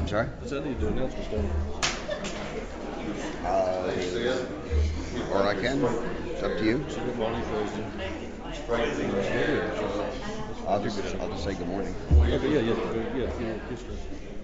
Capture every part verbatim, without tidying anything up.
I'm sorry? I said I need to do announcements, don't Uh, or I can. It's up to you. I? Good morning, Thursday. I'll just, I'll just say good morning. Yeah, yeah, yeah, yeah, yeah, history.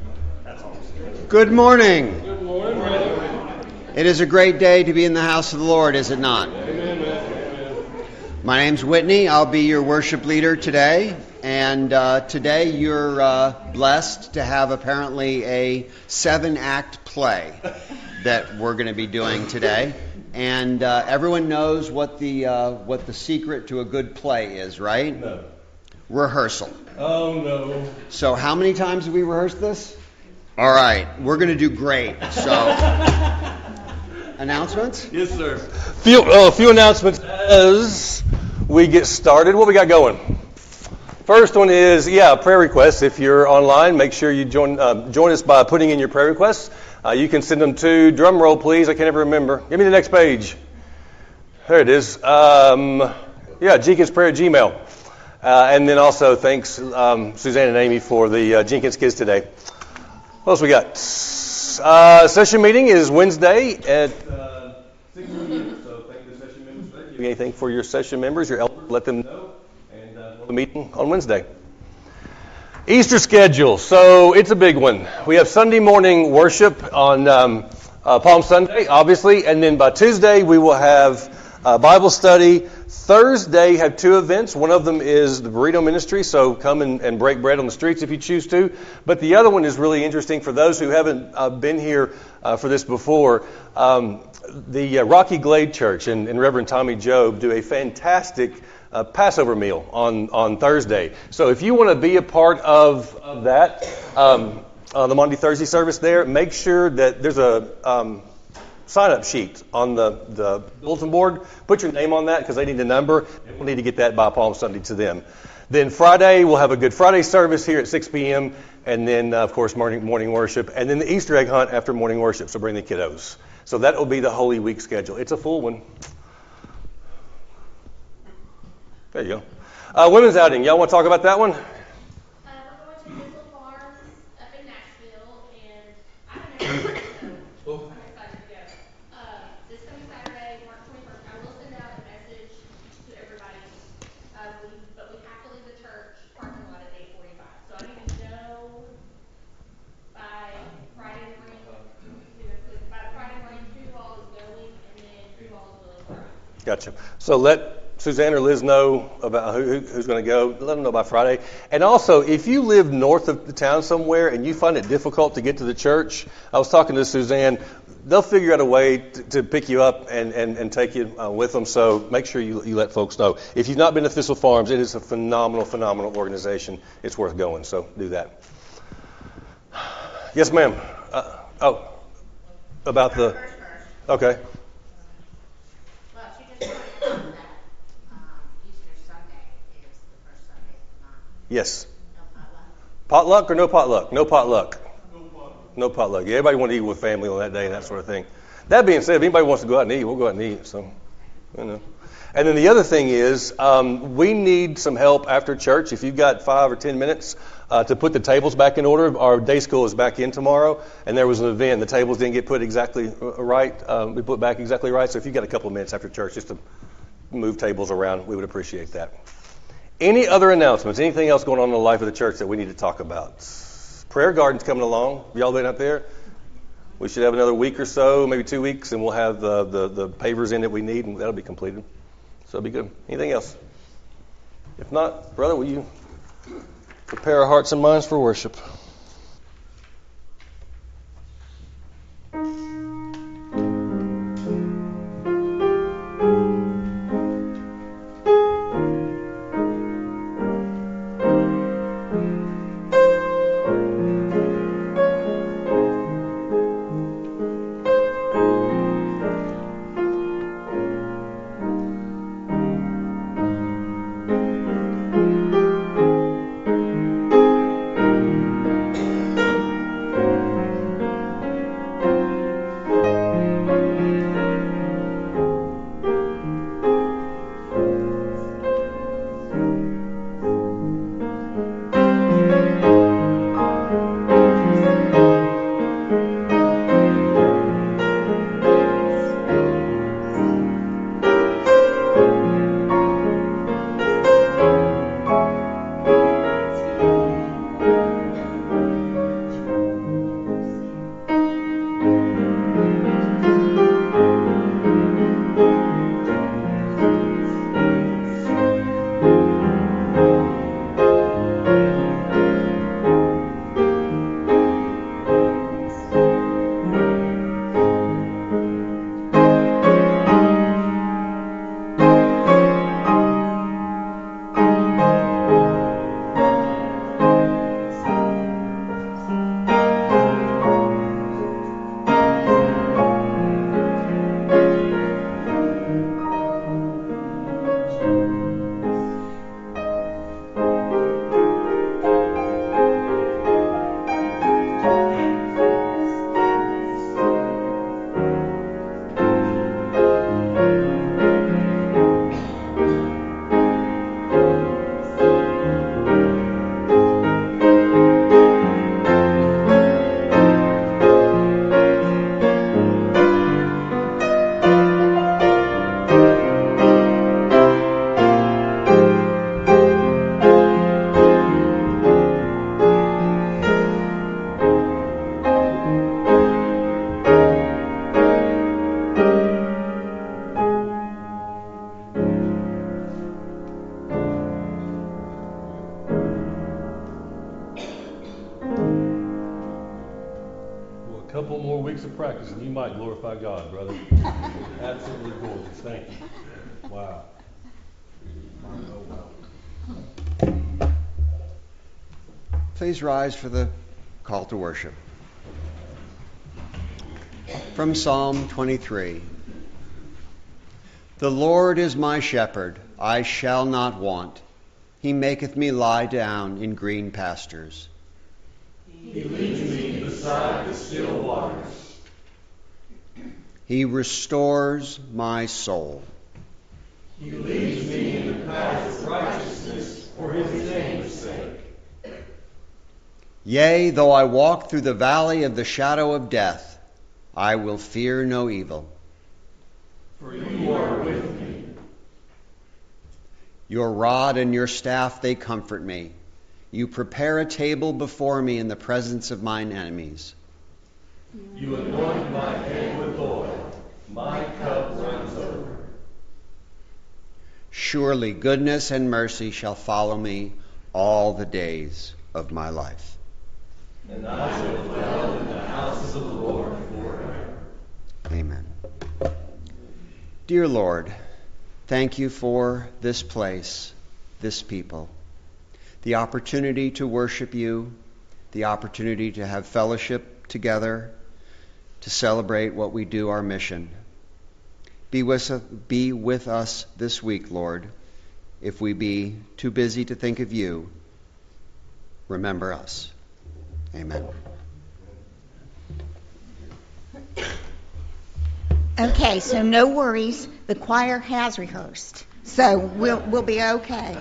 Good morning. Good morning, brother. It is a great day to be in the house of the Lord, is it not? Amen, man. My name's Whitney. I'll be your worship leader today. And uh, today you're uh, blessed to have apparently a seven-act play that we're going to be doing today. And uh, everyone knows what the uh, what the secret to a good play is, right? No. Rehearsal. Oh, no. So how many times have we rehearsed this? All right. We're going to do great. So, announcements? Yes, sir. Few, uh, few announcements as we get started. What we got going? First one is, yeah, prayer requests. If you're online, make sure you join uh, join us by putting in your prayer requests. Uh, you can send them to, drum roll please, I can't ever remember. Give me the next page. There it is. Um, yeah, Jenkins Prayer at Gmail. Uh, and then also thanks um, Suzanne and Amy for the uh, Jenkins Kids today. What else we got? Uh, session meeting is Wednesday at uh, six p.m. So thank the session members for that. If you have anything for your session members, your elders, let them know. And uh, we'll have a meeting on Wednesday. Easter schedule. So it's a big one. We have Sunday morning worship on um, uh, Palm Sunday, obviously. And then by Tuesday, we will have uh, Bible study. Thursday, have two events. One of them is the burrito ministry, so come and, and break bread on the streets if you choose to. But the other one is really interesting for those who haven't uh, been here uh, for this before. Um, the uh, Rocky Glade Church and, and Reverend Tommy Job do a fantastic uh, Passover meal on, on Thursday. So if you want to be a part of, of that, um, uh, the Monday, Thursday service there, make sure that there's a... Um, sign-up sheet on the, the bulletin board. Put your name on that because they need a number, and we'll need to get that by Palm Sunday to them. Then Friday, we'll have a Good Friday service here at six p.m., and then, uh, of course, morning morning worship, and then the Easter egg hunt after morning worship, so bring the kiddos. So that will be the Holy Week schedule. It's a full one. There you go. Uh, women's outing. Y'all want to talk about that one? Uh, we're going to Thistle Farms up in Nashville, and I don't know. Gotcha. So let Suzanne or Liz know about who, who's going to go. Let them know by Friday. And also, if you live north of the town somewhere and you find it difficult to get to the church, I was talking to Suzanne. They'll figure out a way to, to pick you up and, and, and take you uh, with them. So make sure you, you let folks know. If you've not been to Thistle Farms, it is a phenomenal, phenomenal organization. It's worth going. So do that. Yes, ma'am. Uh, oh, about the... Okay. Yes. No potluck. Potluck or no potluck? No potluck. No potluck. No potluck. Yeah, everybody wants to eat with family on that day and that sort of thing. That being said, if anybody wants to go out and eat, we'll go out and eat. So, you know. And then the other thing is, um, we need some help after church. If you've got five or ten minutes uh, to put the tables back in order, our day school is back in tomorrow, and there was an event. The tables didn't get put exactly right. Um, we put back exactly right. So if you've got a couple of minutes after church just to move tables around, we would appreciate that. Any other announcements? Anything else going on in the life of the church that we need to talk about? Prayer Garden's coming along. Y'all been up there? We should have another week or so, maybe two weeks, and we'll have the, the, the pavers in that we need, and that'll be completed. So it'll be good. Anything else? If not, brother, will you prepare our hearts and minds for worship? couple more weeks of practice and you might glorify God, brother. Absolutely gorgeous. Thank you. Wow. Please rise for the call to worship. From Psalm twenty-three. The Lord is my shepherd, I shall not want. He maketh me lie down in green pastures. He leads me beside the still waters. He restores my soul. He leads me in the paths of righteousness for his name's sake. Yea, though I walk through the valley of the shadow of death, I will fear no evil. For you are with me. Your rod and your staff, they comfort me. You prepare a table before me in the presence of mine enemies. You anoint my head with oil. My cup runs over. Surely goodness and mercy shall follow me all the days of my life. And I shall dwell in the houses of the Lord forever. Amen. Dear Lord, thank you for this place, this people, the opportunity to worship you, the opportunity to have fellowship together, to celebrate what we do, our mission. Be with, be with us this week, Lord. If we be too busy to think of you, remember us. Amen. Okay, so no worries. The choir has rehearsed, so we'll we'll be okay.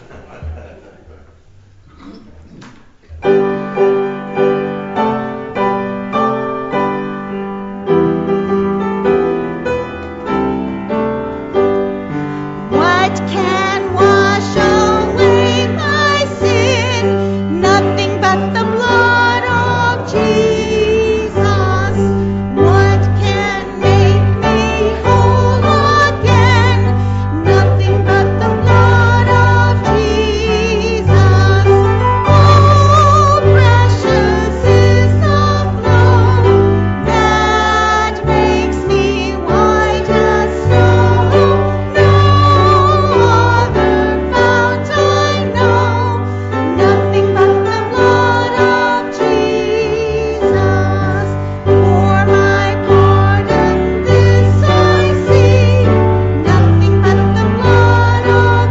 What can wash away my sin? Nothing but the blood of Jesus. What can make me whole again? Nothing but the blood of Jesus. Oh, precious is the flow that makes me white as snow. No other fount I know. Nothing but the blood of Jesus. For my pardon this I see. Nothing but the blood of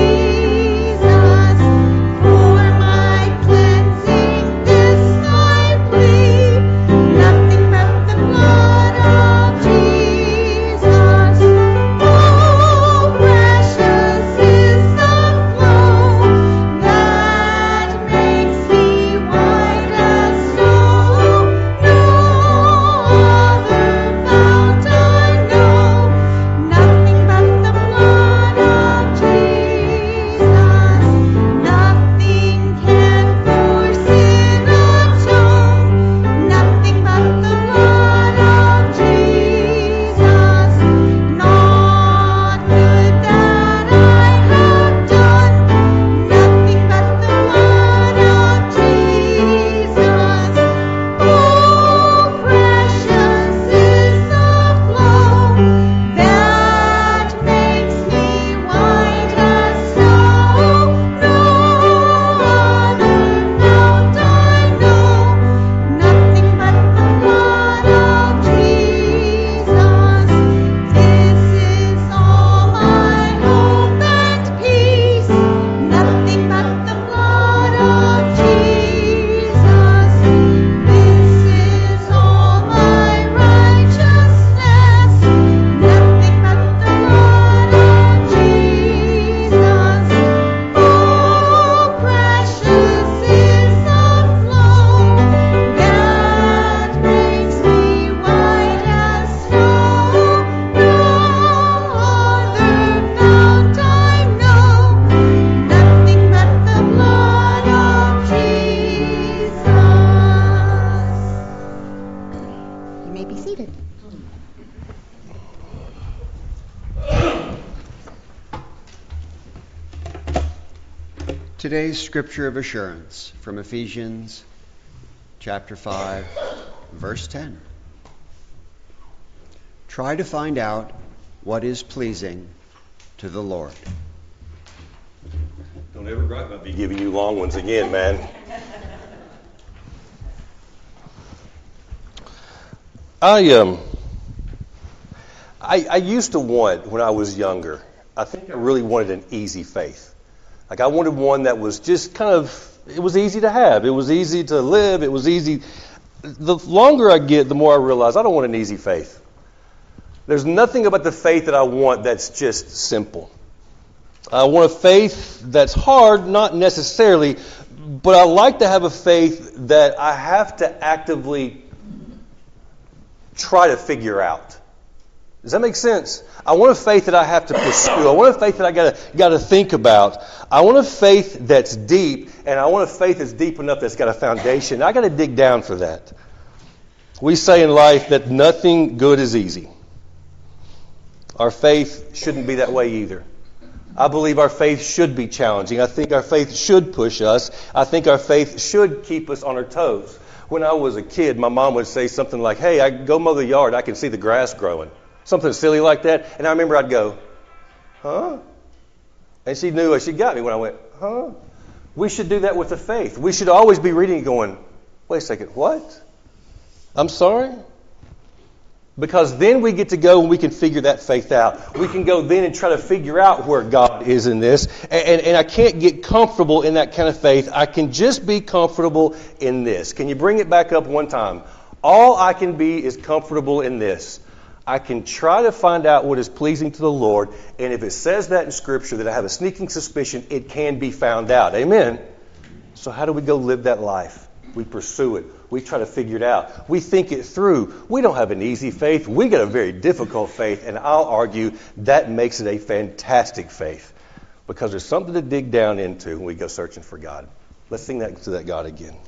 Jesus. For my cleansing this I plead. Nothing but the blood of Jesus. Oh, precious is the flow that makes me white as snow. No other fount I know. Nothing but the blood of Jesus. Nothing can for sin atone. Nothing but the blood of Jesus. Not good that I have done. Nothing but the blood of Jesus. Oh, precious is the flow that makes me white as snow. No other fount I know. Nothing but the blood of Jesus. This is all my hope and peace. Nothing but the blood of Jesus. This is all my righteousness. Nothing but the blood of Jesus. Oh, precious is the flow that makes me white as snow. No other fount I know. Nothing but the blood of Jesus. You may be seated. Today's scripture of assurance from Ephesians chapter five, verse ten. try to find out what is pleasing to the Lord. Don't ever gripe about me giving you long ones again, man. I um, I, I used to want, when I was younger, I think I really wanted an easy faith. Like I wanted one that was just kind of, it was easy to have. It was easy to live. It was easy. The longer I get, the more I realize I don't want an easy faith. There's nothing about the faith that I want that's just simple. I want a faith that's hard, not necessarily, but I like to have a faith that I have to actively try to figure out. Does that make sense? I want a faith that I have to pursue. I want a faith that I gotta gotta think about. I want a faith that's deep, and I want a faith that's deep enough that's got a foundation. I gotta dig down for that. We say in life that nothing good is easy. Our faith shouldn't be that way either. I believe our faith should be challenging. I think our faith should push us. I think our faith should keep us on our toes. When I was a kid, my mom would say something like, hey, I go mow the yard, I can see the grass growing. Something silly like that. And I remember I'd go, huh? And she knew, she got me when I went, huh? We should do that with the faith. We should always be reading and going, wait a second, what? I'm sorry? Because then we get to go and we can figure that faith out. We can go then and try to figure out where God is in this. And, and, and I can't get comfortable in that kind of faith. I can just be comfortable in this. Can you bring it back up one time? All I can be is comfortable in this. I can try to find out what is pleasing to the Lord. And if it says that in Scripture, that I have a sneaking suspicion, it can be found out. Amen? So how do we go live that life? We pursue it. We try to figure it out. We think it through. We don't have an easy faith. We got a very difficult faith. And I'll argue that makes it a fantastic faith. Because there's something to dig down into when we go searching for God. Let's sing that to that God again.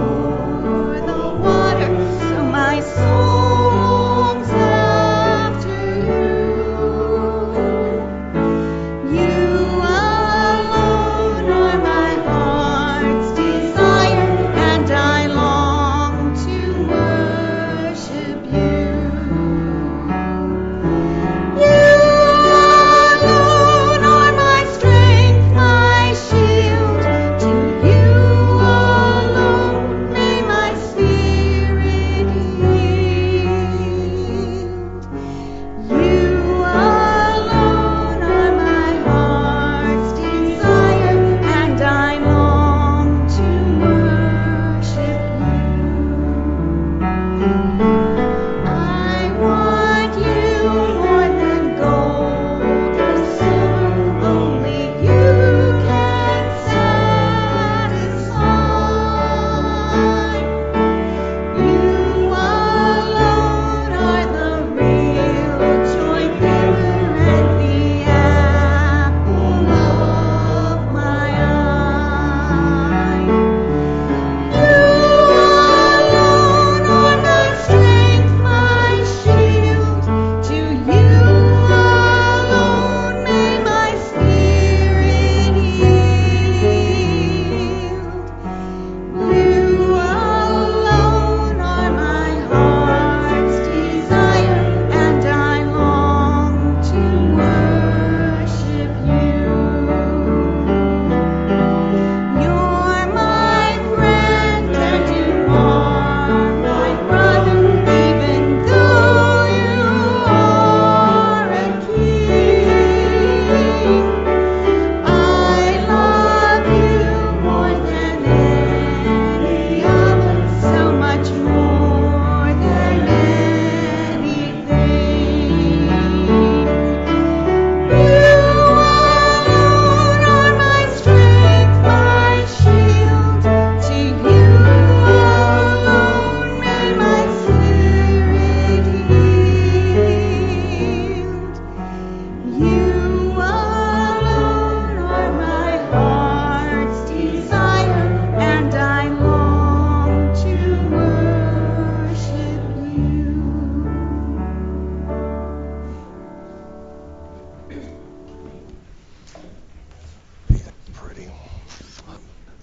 Soul longs after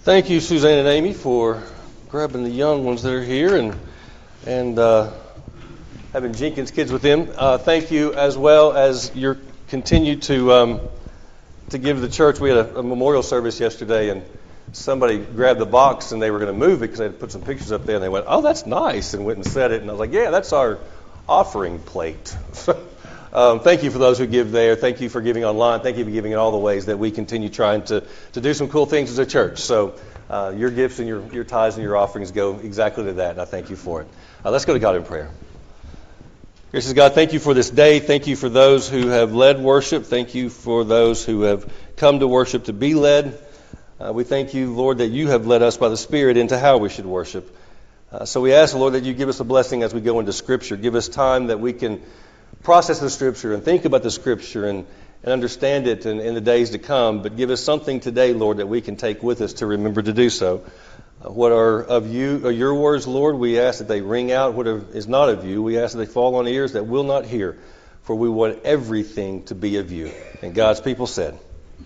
Thank you, Suzanne and Amy, for grabbing the young ones that are here and and uh, having Jenkins kids with them. Uh, thank you as well as your continue to um, to give the church. We had a, a memorial service yesterday, and somebody grabbed the box and they were going to move it because they had put some pictures up there, and they went, "Oh, that's nice," and went and said it. And I was like, "Yeah, that's our offering plate." Um, thank you for those who give there. Thank you for giving online. Thank you for giving in all the ways that we continue trying to, to do some cool things as a church. So uh, your gifts and your, your tithes and your offerings go exactly to that, and I thank you for it. Uh, let's go to God in prayer. Gracious God, thank you for this day. Thank you for those who have led worship. Thank you for those who have come to worship to be led. Uh, we thank you, Lord, that you have led us by the Spirit into how we should worship. Uh, so we ask, Lord, that you give us a blessing as we go into Scripture. Give us time that we can process the Scripture and think about the Scripture and, and understand it in, in the days to come. But give us something today, Lord, that we can take with us to remember to do so. Uh, what are of you, are your words, Lord, we ask that they ring out. What is not of you, we ask that they fall on ears that will not hear. For we want everything to be of you. And God's people said.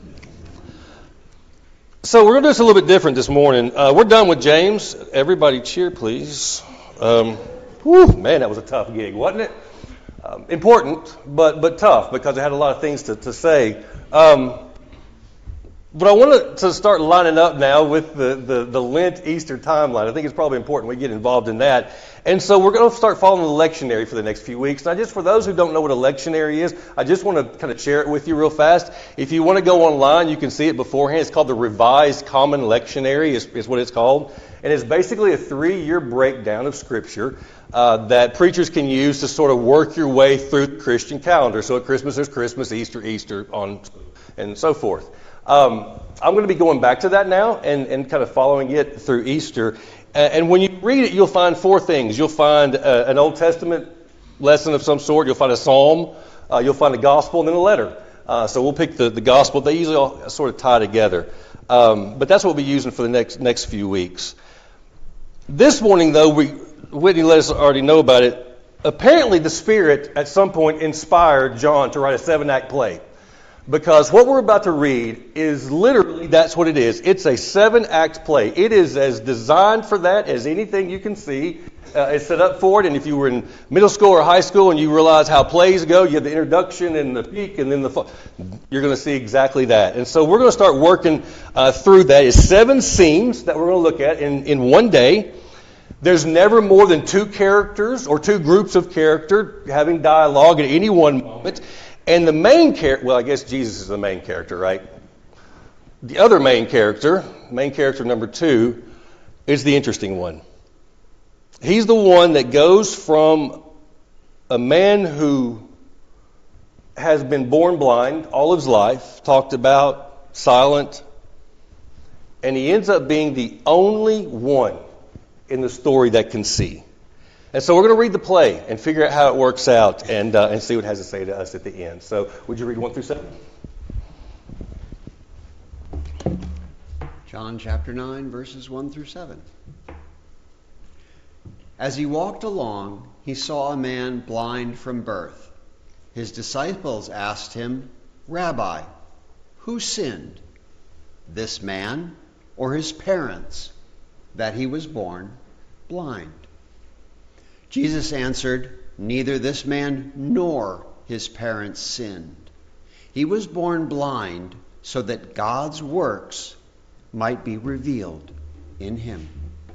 So we're going to do this a little bit different this morning. Uh, we're done with James. Everybody cheer, please. Um, whew, man, that was a tough gig, wasn't it? Um, important, but but tough because I had a lot of things to, to say. Um, but I wanted to start lining up now with the, the, the Lent Easter timeline. I think it's probably important we get involved in that. And so we're going to start following the lectionary for the next few weeks. Now, just for those who don't know what a lectionary is, I just want to kind of share it with you real fast. If you want to go online, you can see it beforehand. It's called the Revised Common Lectionary is, is what it's called. And it's basically a three-year breakdown of Scripture uh, that preachers can use to sort of work your way through the Christian calendar. So at Christmas, there's Christmas, Easter, Easter, on and so forth. Um, I'm going to be going back to that now and, and kind of following it through Easter. And when you read it, you'll find four things. You'll find uh, an Old Testament lesson of some sort. You'll find a psalm. Uh, you'll find a gospel and then a letter. Uh, so we'll pick the, the gospel. They usually all sort of tie together. Um, but that's what we'll be using for the next next few weeks. This morning, though, we Whitney let us already know about it. Apparently, the Spirit at some point inspired John to write a seven-act play. Because what we're about to read is literally, that's what it is. It's a seven-act play. It is as designed for that as anything you can see. Uh, it's set up for it. And if you were in middle school or high school and you realize how plays go, you have the introduction and the peak and then the... Fu- you're going to see exactly that. And so we're going to start working uh, through that. It's seven scenes that we're going to look at in, in one day. There's never more than two characters or two groups of character having dialogue at any one moment. And the main character, well, I guess Jesus is the main character, right? The other main character, main character number two, is the interesting one. He's the one that goes from a man who has been born blind all his life, talked about, silent, and he ends up being the only one in the story that can see. And so we're going to read the play and figure out how it works out and uh, and see what it has to say to us at the end. So would you read one through seven? John chapter nine, verses one through seven. As he walked along, he saw a man blind from birth. His disciples asked him, "Rabbi, who sinned, this man or his parents, that he was born blind?" Jesus answered, "Neither this man nor his parents sinned. He was born blind so that God's works might be revealed in him.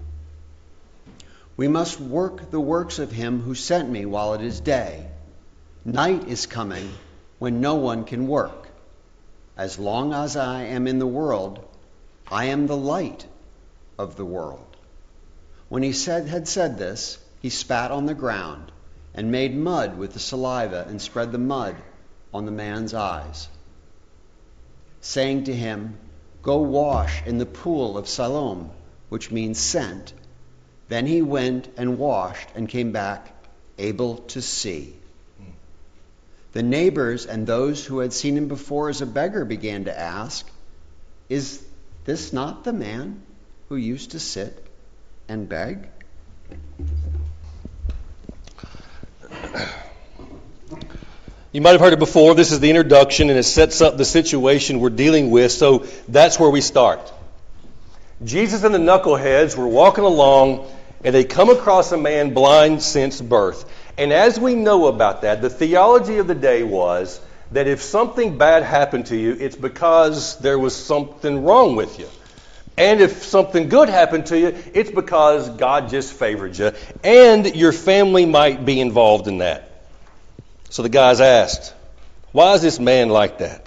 We must work the works of him who sent me while it is day. Night is coming when no one can work. As long as I am in the world, I am the light of the world." When he said, had said this, he spat on the ground and made mud with the saliva and spread the mud on the man's eyes, saying to him, "Go wash in the pool of Siloam," which means sent. Then he went and washed and came back able to see. The neighbors and those who had seen him before as a beggar began to ask, "Is this not the man who used to sit and beg?" You might have heard it before. This is the introduction, and it sets up the situation we're dealing with. So that's where we start. Jesus and the knuckleheads were walking along, and they come across a man blind since birth. And as we know about that, the theology of the day was that if something bad happened to you, it's because there was something wrong with you. And if something good happened to you, it's because God just favored you. And your family might be involved in that. So the guys asked, why is this man like that?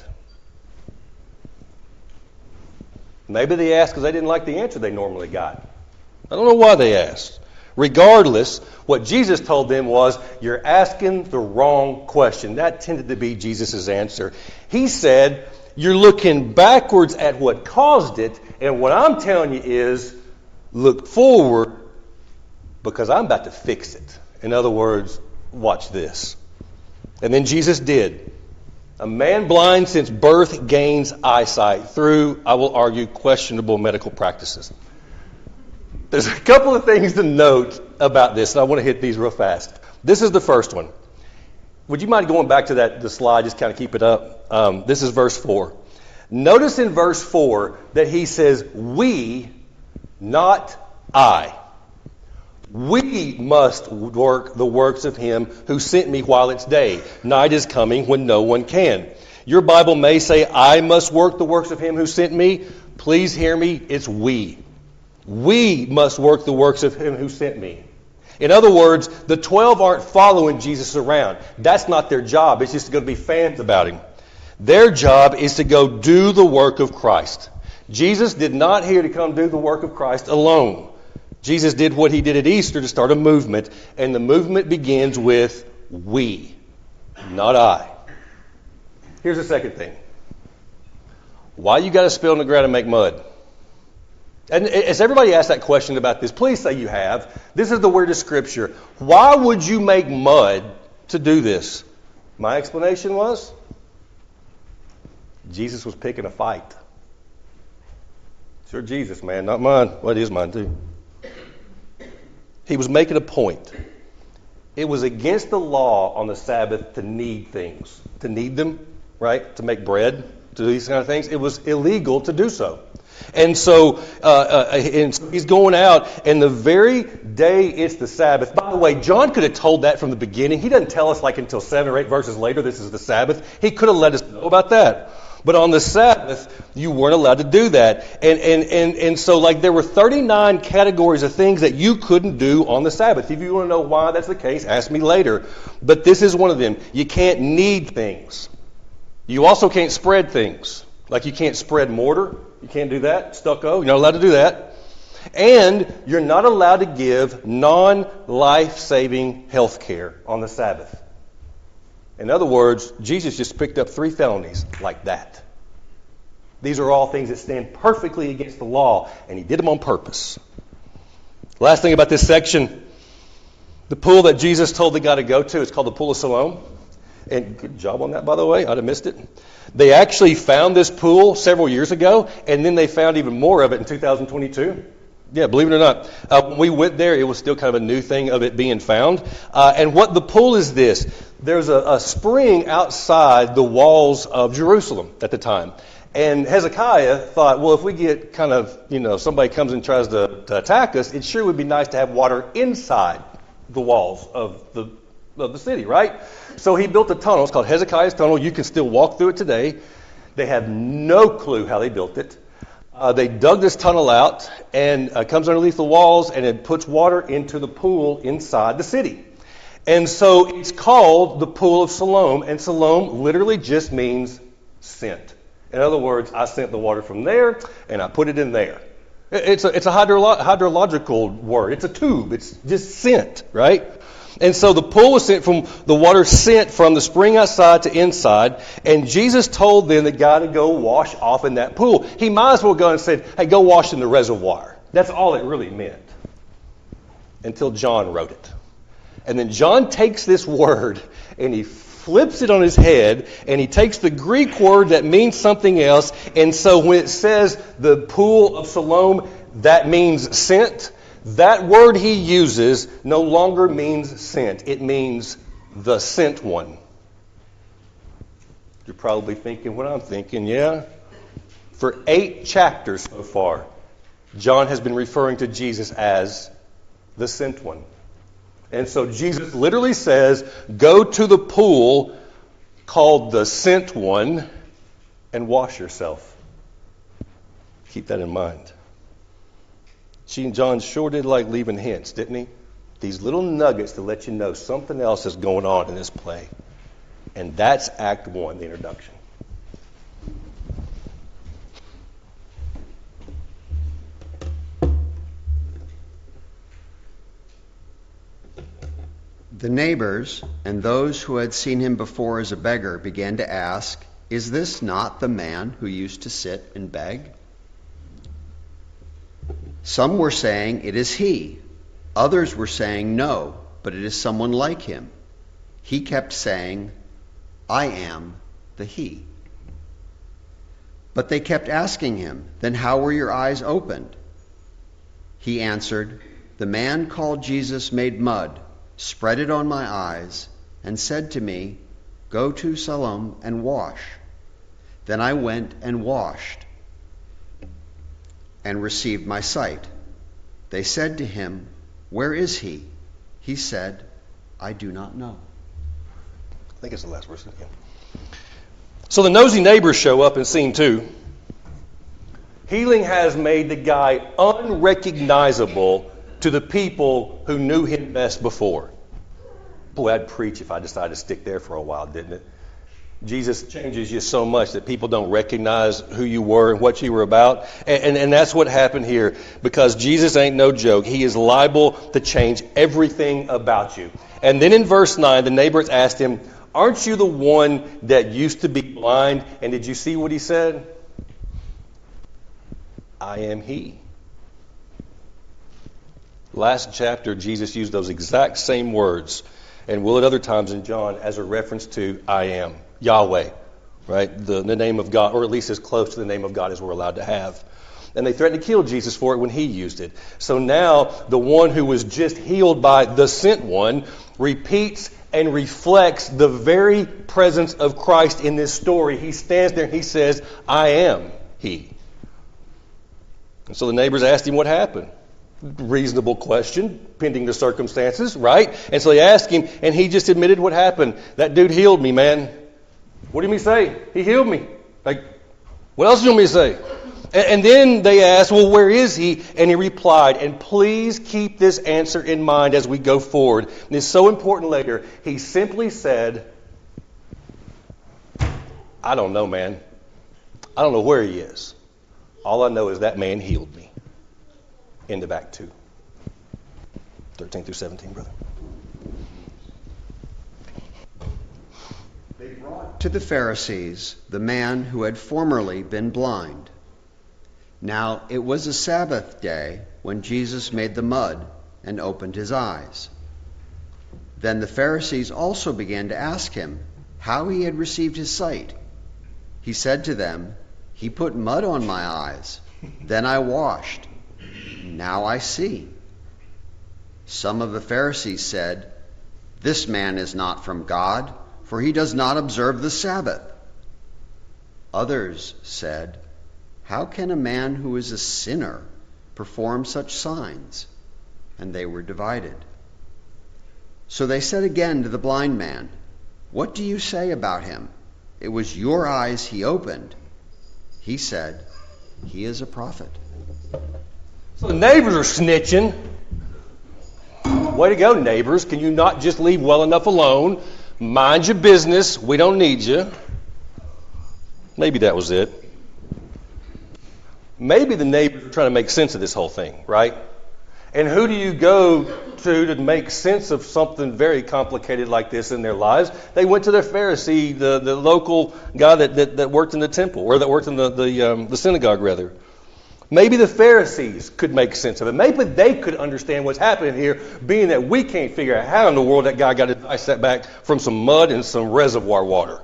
Maybe they asked because they didn't like the answer they normally got. I don't know why they asked. Regardless, what Jesus told them was, you're asking the wrong question. That tended to be Jesus' answer. He said, you're looking backwards at what caused it, and what I'm telling you is, look forward because I'm about to fix it. In other words, watch this. And then Jesus did. A man blind since birth gains eyesight through, I will argue, questionable medical practices. There's a couple of things to note about this, and I want to hit these real fast. This is the first one. Would you mind going back to that the slide, just kind of keep it up? Um, this is verse four. Notice in verse four that he says, we, not I. We must work the works of him who sent me while it's day. Night is coming when no one can. Your Bible may say, I must work the works of him who sent me. Please hear me, it's we. We must work the works of him who sent me. In other words, the twelve aren't following Jesus around. That's not their job. It's just going to be fans about him. Their job is to go do the work of Christ. Jesus did not here to come do the work of Christ alone. Jesus did what he did at Easter to start a movement, and the movement begins with we, not I. Here's the second thing. Why you got to spill on the ground and make mud? And as everybody asks that question about this, please say you have. This is the word of Scripture. Why would you make mud to do this? My explanation was, Jesus was picking a fight. Sure, Jesus, man, not mine. Well, it is mine too. He was making a point. It was against the law on the Sabbath to knead things, to knead them, right, to make bread, to do these kind of things. It was illegal to do so. And so uh, uh, and so he's going out, and the very day it's the Sabbath. By the way, John could have told that from the beginning. He doesn't tell us like until seven or eight verses later this is the Sabbath. He could have let us know about that. But on the Sabbath, you weren't allowed to do that. And, and, and, and so like there were thirty-nine categories of things that you couldn't do on the Sabbath. If you want to know why that's the case, ask me later. But this is one of them. You can't knead things. You also can't spread things. Like you can't spread mortar. You can't do that. Stucco. You're not allowed to do that. And you're not allowed to give non-life-saving health care on the Sabbath. In other words, Jesus just picked up three felonies like that. These are all things that stand perfectly against the law, and he did them on purpose. Last thing about this section, the pool that Jesus told the guy to go to is called the Pool of Siloam. And good job on that, by the way. I'd have missed it. They actually found this pool several years ago, and then they found even more of it in two thousand twenty-two. Yeah, believe it or not. Uh, when we went there, it was still kind of a new thing of it being found. Uh, and what the pool is this. There's a, a spring outside the walls of Jerusalem at the time. And Hezekiah thought, well, if we get kind of, you know, somebody comes and tries to, to attack us, it sure would be nice to have water inside the walls of the of the city, right? So he built a tunnel. It's called Hezekiah's Tunnel. You can still walk through it today. They have no clue how they built it. Uh, they dug this tunnel out, and uh, comes underneath the walls, and it puts water into the pool inside the city. And so it's called the Pool of Siloam, and Siloam literally just means sent. In other words, I sent the water from there, and I put it in there. It's a, it's a hydrolo- hydrological word. It's a tube. It's just sent, right? And so the pool was sent from, the water sent from the spring outside to inside, and Jesus told them the guy to go wash off in that pool. He might as well go and said, hey, go wash in the reservoir. That's all it really meant. Until John wrote it. And then John takes this word and he flips it on his head, and he takes the Greek word that means something else. And so when it says the Pool of Siloam, that means sent. That word he uses no longer means sent. It means the sent one. You're probably thinking what I'm thinking, yeah? For eight chapters so far, John has been referring to Jesus as the sent one. And so Jesus literally says, go to the pool called the sent one and wash yourself. Keep that in mind. John sure did like leaving hints, didn't he? These little nuggets to let you know something else is going on in this play. And that's Act One, the introduction. The neighbors and those who had seen him before as a beggar began to ask, "Is this not the man who used to sit and beg?" Some were saying, "It is he." Others were saying, "No, but it is someone like him." He kept saying, "I am the he." But they kept asking him, "Then how were your eyes opened?" He answered, "The man called Jesus made mud, spread it on my eyes, and said to me, 'Go to Siloam and wash.' Then I went and washed and received my sight." They said to him, "Where is he?" He said, "I do not know." I think it's the last verse again. So the nosy neighbors show up in scene two. Healing has made the guy unrecognizable to the people who knew him best before. Boy, I'd preach if I decided to stick there for a while, didn't it? Jesus changes you so much that people don't recognize who you were and what you were about. And, and, and that's what happened here. Because Jesus ain't no joke. He is liable to change everything about you. And then in verse nine, the neighbors asked him, "Aren't you the one that used to be blind?" And did you see what he said? "I am he." Last chapter, Jesus used those exact same words, and will at other times in John, as a reference to I am, Yahweh, right? The, the name of God, or at least as close to the name of God as we're allowed to have. And they threatened to kill Jesus for it when he used it. So now, the one who was just healed by the sent one repeats and reflects the very presence of Christ in this story. He stands there and he says, "I am he." And so the neighbors asked him what happened. Reasonable question, pending the circumstances, right? And so they asked him, and he just admitted what happened. "That dude healed me, man." What do you mean say? He healed me. Like, what else do you want me to say? And, and then they asked, "Well, where is he?" And he replied, and please keep this answer in mind as we go forward. And it's so important later. He simply said, "I don't know, man. I don't know where he is. All I know is that man healed me." Into back two. thirteen through seventeen, brother. They brought to the Pharisees the man who had formerly been blind. Now it was a Sabbath day when Jesus made the mud and opened his eyes. Then the Pharisees also began to ask him how he had received his sight. He said to them, "He put mud on my eyes. Then I washed. Now I see." Some of the Pharisees said, "This man is not from God, for he does not observe the Sabbath." Others said, "How can a man who is a sinner perform such signs?" And they were divided. So they said again to the blind man, "What do you say about him? It was your eyes he opened." He said, "He is a prophet." So the neighbors are snitching. Way to go, neighbors. Can you not just leave well enough alone? Mind your business. We don't need you. Maybe that was it. Maybe the neighbors are trying to make sense of this whole thing, right? And who do you go to to make sense of something very complicated like this in their lives? They went to their Pharisee, the, the local guy that, that, that worked in the temple, or that worked in the, the, um, the synagogue, rather. Maybe the Pharisees could make sense of it. Maybe they could understand what's happening here, being that we can't figure out how in the world that guy got his eyes set back from some mud and some reservoir water.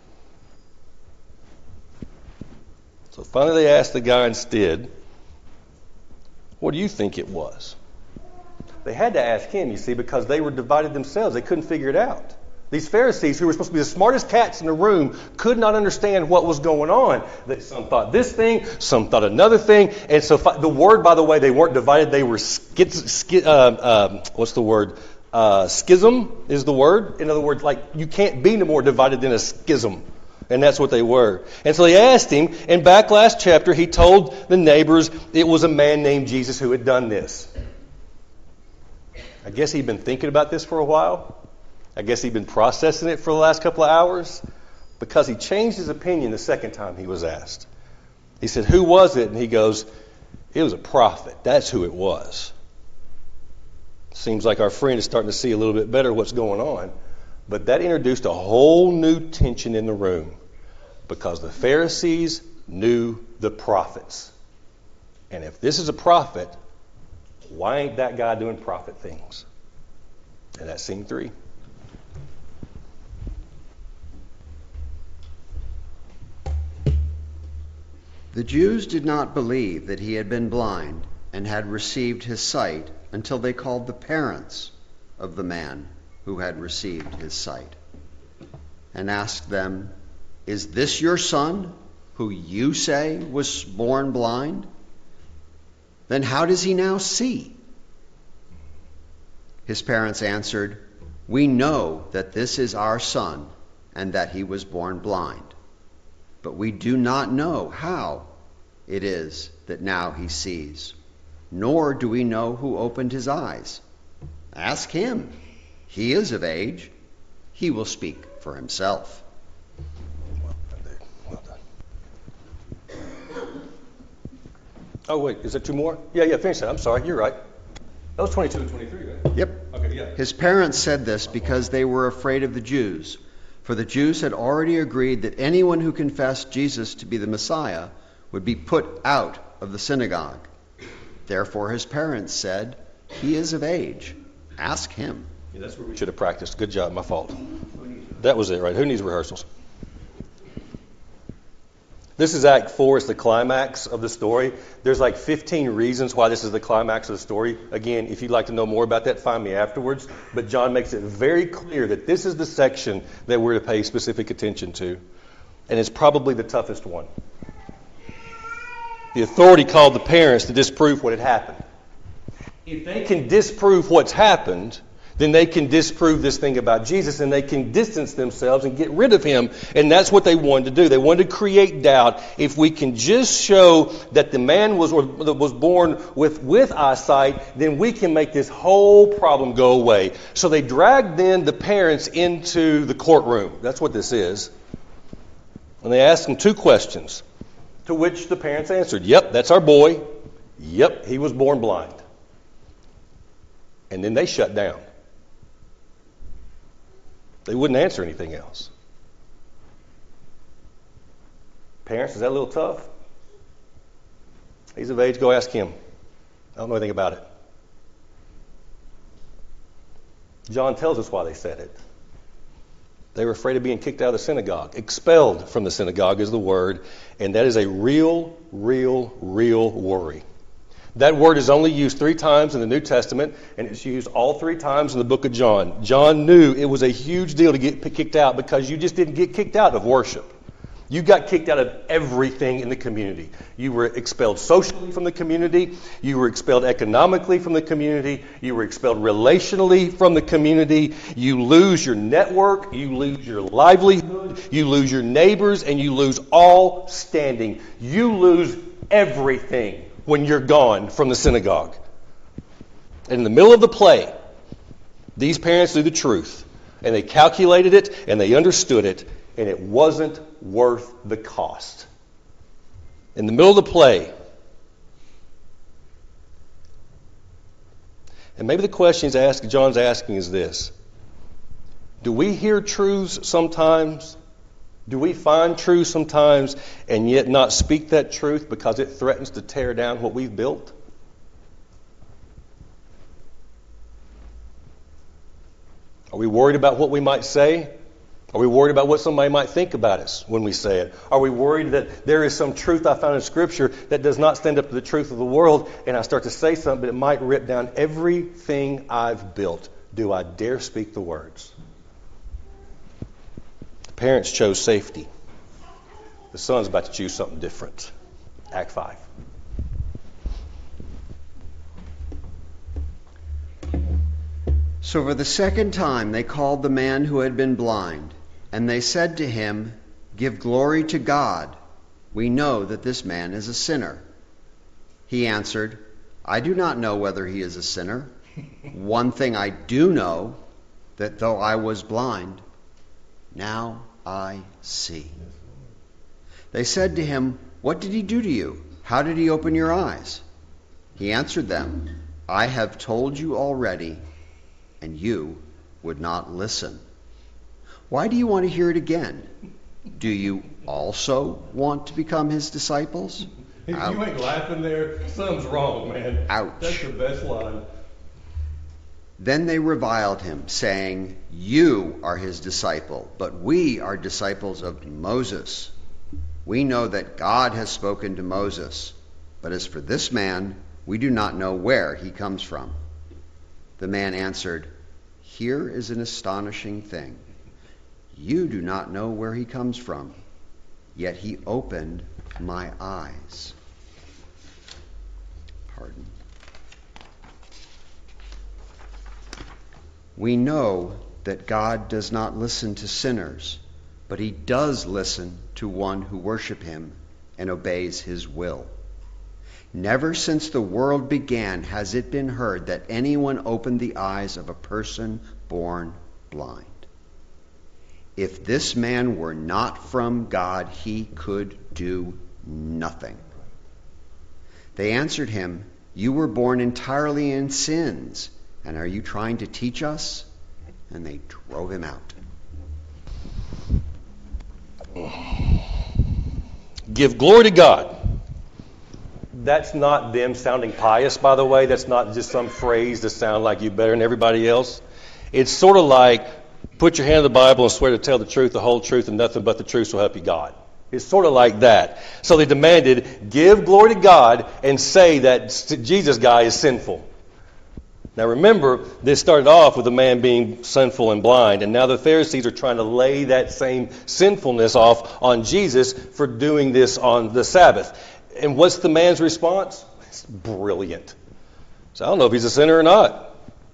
So finally they asked the guy instead, "What do you think it was?" They had to ask him, you see, because they were divided themselves. They couldn't figure it out. These Pharisees, who were supposed to be the smartest cats in the room, could not understand what was going on. They, some thought this thing, some thought another thing. And so the word, by the way, they weren't divided. They were, schiz, schiz, uh, uh, what's the word? Uh, schism is the word. In other words, like you can't be no more divided than a schism. And that's what they were. And so they asked him, and back last chapter, he told the neighbors it was a man named Jesus who had done this. I guess he'd been thinking about this for a while. I guess he'd been processing it for the last couple of hours, because he changed his opinion the second time he was asked. He said, who was it? And he goes, it was a prophet. That's who it was. Seems like our friend is starting to see a little bit better what's going on. But that introduced a whole new tension in the room, because the Pharisees knew the prophets. And if this is a prophet, why ain't that guy doing prophet things? And that's scene three. The Jews did not believe that he had been blind and had received his sight until they called the parents of the man who had received his sight and asked them, is this your son who you say was born blind? Then how does he now see? His parents answered, we know that this is our son and that he was born blind. But we do not know how it is that now he sees, nor do we know who opened his eyes. Ask him. He is of age. He will speak for himself. Well done. Oh, wait, is there two more? Yeah, yeah, finish that. I'm sorry, you're right. That was twenty-two and twenty-three, right? Yep. Okay, yeah. His parents said this because they were afraid of the Jews. For the Jews had already agreed that anyone who confessed Jesus to be the Messiah would be put out of the synagogue. Therefore his parents said, he is of age. Ask him. Yeah, that's where we should have practiced. Good job, my fault. That was it, right? Who needs rehearsals? This is Act four. It's the climax of the story. There's like fifteen reasons why this is the climax of the story. Again, if you'd like to know more about that, find me afterwards. But John makes it very clear that this is the section that we're to pay specific attention to. And it's probably the toughest one. The authority called the parents to disprove what had happened. If they can disprove what's happened, then they can disprove this thing about Jesus, and they can distance themselves and get rid of him. And that's what they wanted to do. They wanted to create doubt. If we can just show that the man was was born with, with eyesight, then we can make this whole problem go away. So they dragged then the parents into the courtroom. That's what this is. And they asked them two questions, to which the parents answered, yep, that's our boy. Yep, he was born blind. And then they shut down. They wouldn't answer anything else. Parents, is that a little tough? He's of age, go ask him. I don't know anything about it. John tells us why they said it. They were afraid of being kicked out of the synagogue. Expelled from the synagogue is the word, and that is a real, real, real worry. That word is only used three times in the New Testament, and it's used all three times in the book of John. John knew it was a huge deal to get kicked out, because you just didn't get kicked out of worship. You got kicked out of everything in the community. You were expelled socially from the community. You were expelled economically from the community. You were expelled relationally from the community. You lose your network. You lose your livelihood. You lose your neighbors, and you lose all standing. You lose everything when you're gone from the synagogue. And in the middle of the play, these parents knew the truth, and they calculated it, and they understood it, and it wasn't worth the cost. In the middle of the play, and maybe the question he's asking, John's asking is this: do we hear truths sometimes? Do we find truth sometimes and yet not speak that truth because it threatens to tear down what we've built? Are we worried about what we might say? Are we worried about what somebody might think about us when we say it? Are we worried that there is some truth I found in Scripture that does not stand up to the truth of the world, and I start to say something, but it might rip down everything I've built? Do I dare speak the words? Parents chose safety. The son's about to choose something different. Act five. So for the second time they called the man who had been blind, and they said to him, "Give glory to God. We know that this man is a sinner." He answered, "I do not know whether he is a sinner. One thing I do know, that though I was blind, now I see." They said to him, "What did he do to you? How did he open your eyes?" He answered them, "I have told you already, and you would not listen. Why do you want to hear it again? Do you also want to become his disciples?" If Ouch. you ain't laughing there, something's wrong, man. Ouch. That's the best line. Then they reviled him, saying, "You are his disciple, but we are disciples of Moses. We know that God has spoken to Moses, but as for this man, we do not know where he comes from." The man answered, "Here is an astonishing thing. You do not know where he comes from, yet he opened my eyes." Pardon. We know that God does not listen to sinners, but he does listen to one who worship him and obeys his will. Never since the world began has it been heard that anyone opened the eyes of a person born blind. If this man were not from God, he could do nothing. They answered him, "You were born entirely in sins, and are you trying to teach us?" And they drove him out. Give glory to God. That's not them sounding pious, by the way. That's not just some phrase to sound like you better than everybody else. It's sort of like, put your hand on the Bible and swear to tell the truth, the whole truth, and nothing but the truth, so help you God. It's sort of like that. So they demanded, give glory to God and say that Jesus guy is sinful. Now remember, this started off with a man being sinful and blind, and now the Pharisees are trying to lay that same sinfulness off on Jesus for doing this on the Sabbath. And what's the man's response? It's brilliant. So I don't know if he's a sinner or not.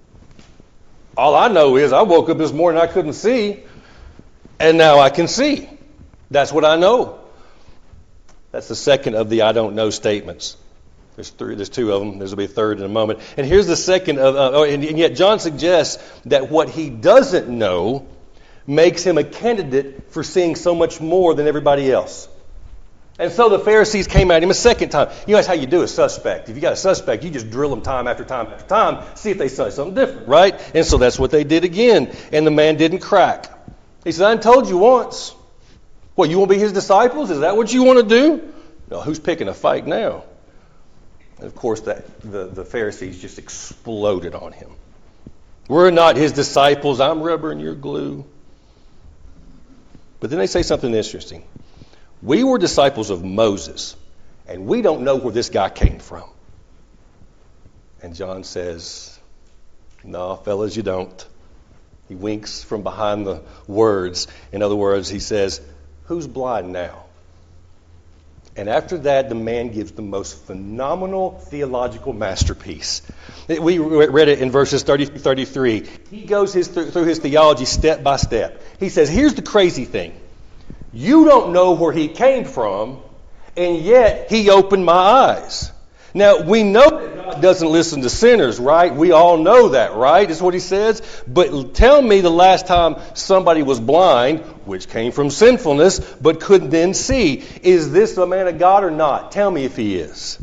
All I know is I woke up this morning and I couldn't see, and now I can see. That's what I know. That's the second of the I don't know statements. There's three. There's two of them. There's going to be a third in a moment. And here's the second of. Uh, oh, and, and yet John suggests that what he doesn't know makes him a candidate for seeing so much more than everybody else. And so the Pharisees came at him a second time. You know, that's how you do a suspect. If you got a suspect, you just drill them time after time after time, see if they say something different, right? And so that's what they did again. And the man didn't crack. He said, "I told you once. What, you want to be his disciples? Is that what you want to do?" No, who's picking a fight now? And of course, that, the, the Pharisees just exploded on him. "We're not his disciples. I'm rubber and you're glue." But then they say something interesting. "We were disciples of Moses, and we don't know where this guy came from." And John says, "No, fellas, you don't." He winks from behind the words. In other words, he says, "Who's blind now?" And after that, the man gives the most phenomenal theological masterpiece. We read it in verses thirty through thirty-three. He goes his, through his theology step by step. He says, here's the crazy thing. You don't know where he came from, and yet he opened my eyes. Now, we know that God doesn't listen to sinners, right? We all know that, right? Is what he says. But tell me the last time somebody was blind, which came from sinfulness, but could then see. Is this a man of God or not? Tell me if he is.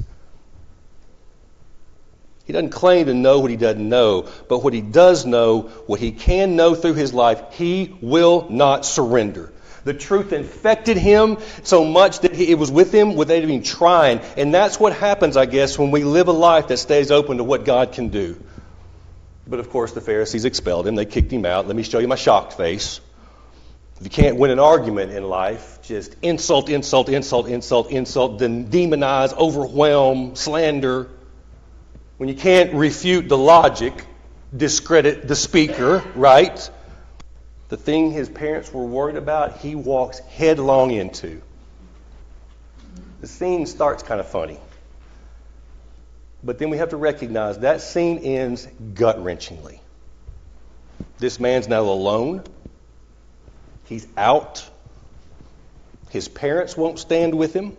He doesn't claim to know what he doesn't know, but what he does know, what he can know through his life, he will not surrender. The truth infected him so much that he, it was with him without even trying. And that's what happens, I guess, when we live a life that stays open to what God can do. But of course, the Pharisees expelled him. They kicked him out. Let me show you my shocked face. If you can't win an argument in life, just insult, insult, insult, insult, insult, then demonize, overwhelm, slander. When you can't refute the logic, discredit the speaker, right? the thing his parents were worried about, he walks headlong into. The scene starts kind of funny. But then we have to recognize that scene ends gut-wrenchingly. This man's now alone. He's out. His parents won't stand with him.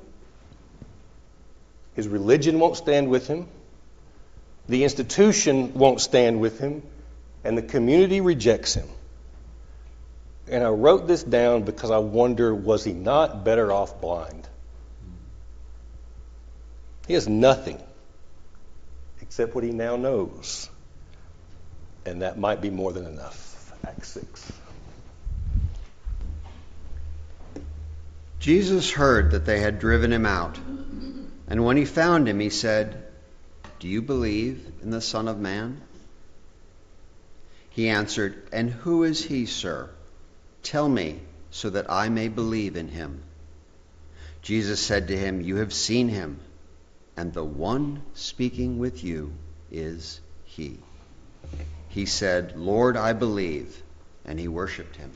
His religion won't stand with him. The institution won't stand with him. And the community rejects him. And I wrote this down because I wonder, was he not better off blind? He has nothing except what he now knows. And that might be more than enough. Acts six. Jesus heard that they had driven him out. And when he found him, he said, "Do you believe in the Son of Man?" He answered, "And who is he, sir? Tell me, so that I may believe in him." Jesus said to him, "You have seen him, and the one speaking with you is he." He said, "Lord, I believe," and he worshipped him.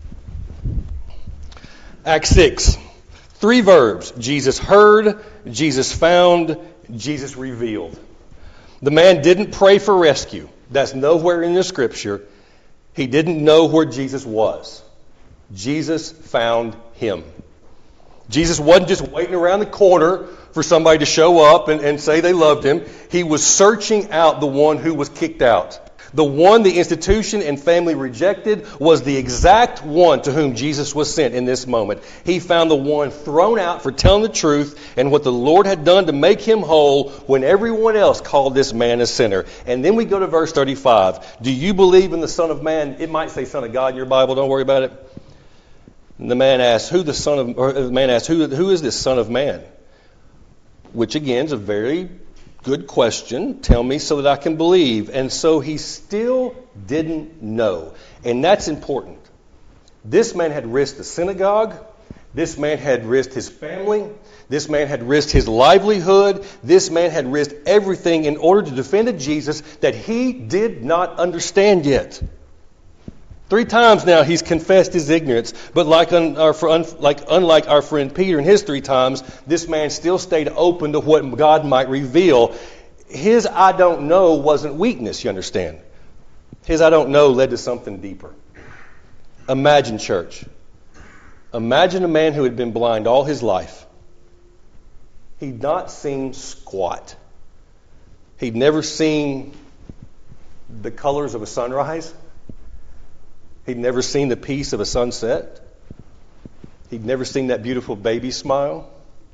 Acts six. Three verbs. Jesus heard, Jesus found, Jesus revealed. The man didn't pray for rescue. That's nowhere in the scripture. He didn't know where Jesus was. Jesus found him. Jesus wasn't just waiting around the corner for somebody to show up and, and say they loved him. He was searching out the one who was kicked out. The one the institution and family rejected was the exact one to whom Jesus was sent in this moment. He found the one thrown out for telling the truth and what the Lord had done to make him whole when everyone else called this man a sinner. And then we go to verse thirty-five. Do you believe in the Son of Man? It might say Son of God in your Bible. Don't worry about it. And the man asks, "Who the Son of?" Or the man asks, "Who? Who is this Son of Man?" Which again is a very good question. Tell me so that I can believe. And so he still didn't know. And that's important. This man had risked the synagogue. This man had risked his family. This man had risked his livelihood. This man had risked everything in order to defend a Jesus that he did not understand yet. Three times now he's confessed his ignorance, but like, un, our, un, like unlike our friend Peter in his three times, this man still stayed open to what God might reveal. His "I don't know" wasn't weakness, you understand. His "I don't know" led to something deeper. Imagine, church. Imagine a man who had been blind all his life. He'd not seen squat. He'd never seen the colors of a sunrise. He'd never seen the peace of a sunset. He'd never seen that beautiful baby smile.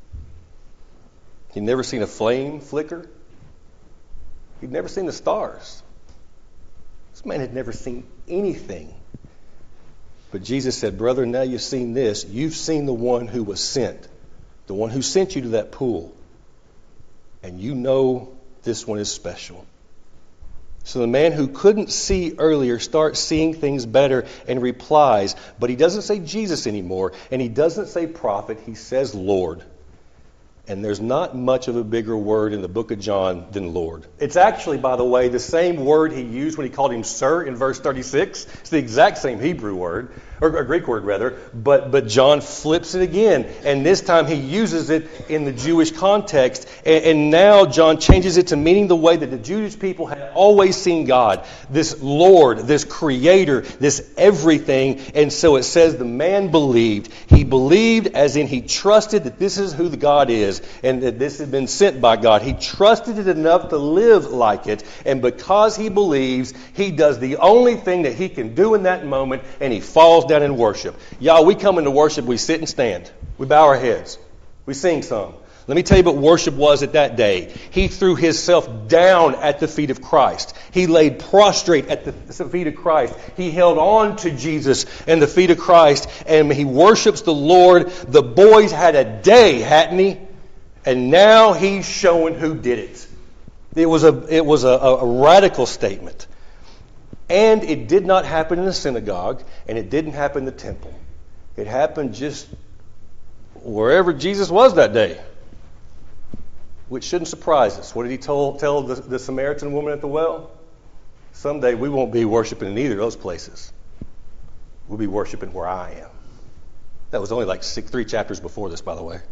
He'd never seen a flame flicker. He'd never seen the stars. This man had never seen anything. But Jesus said, "Brother, now you've seen this. You've seen the one who was sent, the one who sent you to that pool. And you know this one is special." So the man who couldn't see earlier starts seeing things better and replies, but he doesn't say Jesus anymore, and he doesn't say prophet, he says Lord. And there's not much of a bigger word in the book of John than Lord. It's actually, by the way, the same word he used when he called him Sir in verse thirty-six. It's the exact same Hebrew word, or, or Greek word rather, but, but John flips it again. And this time he uses it in the Jewish context. And, and now John changes it to meaning the way that the Jewish people had always seen God. This Lord, this Creator, this everything. And so it says the man believed. He believed as in he trusted that this is who the God is. And that this had been sent by God. He trusted it enough to live like it. And because he believes, he does the only thing that he can do in that moment, and he falls down in worship. Y'all, we come into worship, we sit and stand. We bow our heads. We sing some. Let me tell you what worship was at that day. He threw himself down at the feet of Christ. He laid prostrate at the feet of Christ. He held on to Jesus and the feet of Christ, and he worships the Lord. The boys had a day, hadn't he? And now he's showing who did it. It was a it was a, a radical statement. And it did not happen in the synagogue, and it didn't happen in the temple. It happened just wherever Jesus was that day. Which shouldn't surprise us. What did he told, tell the, the Samaritan woman at the well? Someday we won't be worshiping in either of those places. we'll be worshiping where I am. That was only like six, three chapters before this, by the way.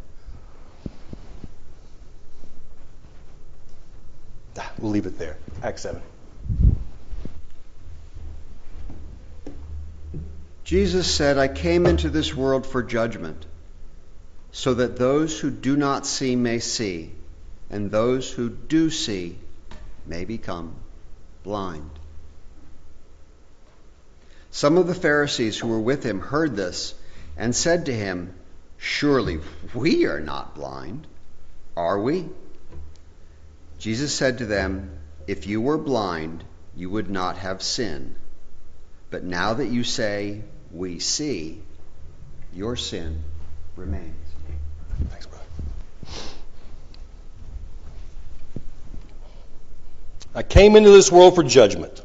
Ah, we'll leave it there. Acts seven. Jesus said, I came into this world for judgment, so that those who do not see may see, and those who do see may become blind. Some of the Pharisees who were with him heard this and said to him, surely we are not blind, are we? Jesus said to them, if you were blind, you would not have sin. But now that you say, we see, your sin remains. Thanks, brother. I came into this world for judgment.